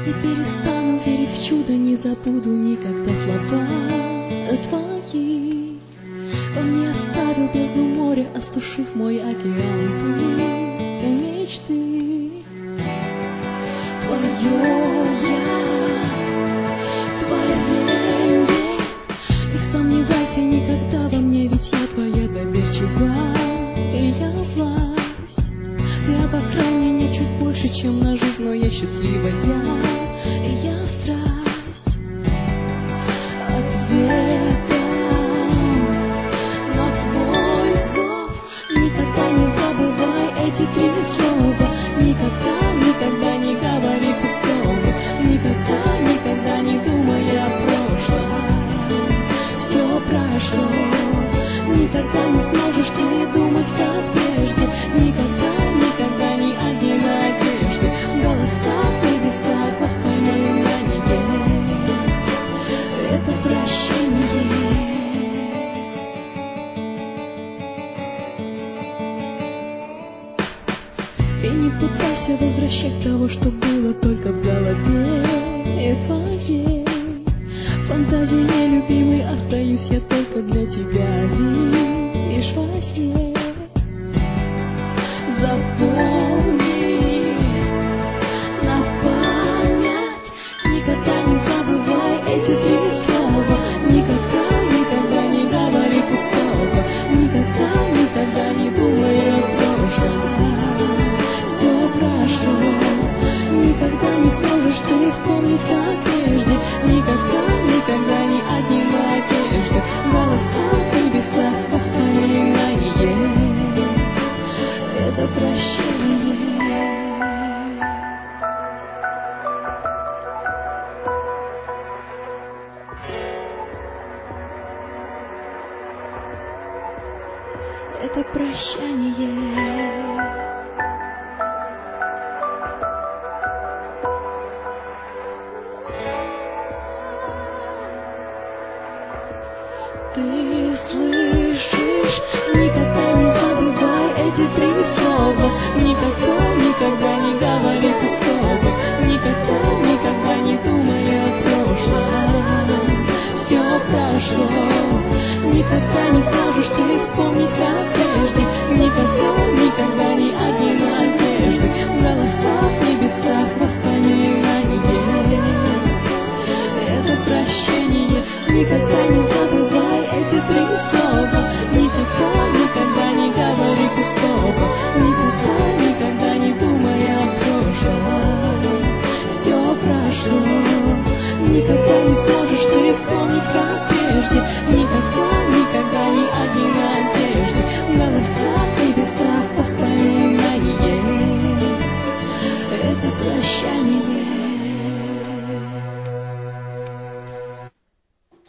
Не перестану верить в чудо, не забуду никогда слова твои. Он не оставил бездну моря, осушив мой океан, ты мечты. Твое я, творение, не сомневайся никогда во мне, ведь я твоя доверчивая власть. Ты обокрай меня чуть больше, чем на жизнь, но я счастливая, я страсть. Ответом на твой зов никогда не забывай эти три слова. Никогда, никогда не говори пустого. Никогда, никогда не думай о прошлом. Все прошло. Никогда не сможешь ты думать, как прежде. Никогда, никогда ни одни надежды. Голоса в небесах, воспоминания. Это прощение. И не пытайся возвращать того, что было только в голове твоей. Фантазии любимой, остаюсь я только для тебя лишь во сне. Запомни на память, никогда не забывай эти три слова. Никогда, никогда не говори пустого. Никогда, никогда не думай о прошлом. Все прошло. Никогда не сможешь ты вспомнить, как прежде. Никогда, никогда ни одни надежды. Голоса в небесах, воспоминания. Это прощение. Это прощание. Ты слышишь? Никогда не забывай эти три слова. Никогда, никогда не говори пустого. Никогда, никогда не думай о прошлом. Все прошло. Никогда не сможешь ты вспомнить, как прежде. Никогда, никогда ни одни надежды. Голоса в небесах, воспоминания. Это прощение. Никогда не забывай эти три слова. Никогда, никогда не говори пустого. Никогда, никогда не думай о прошлом. Все прошло. Никогда не сможешь ты вспомнить, как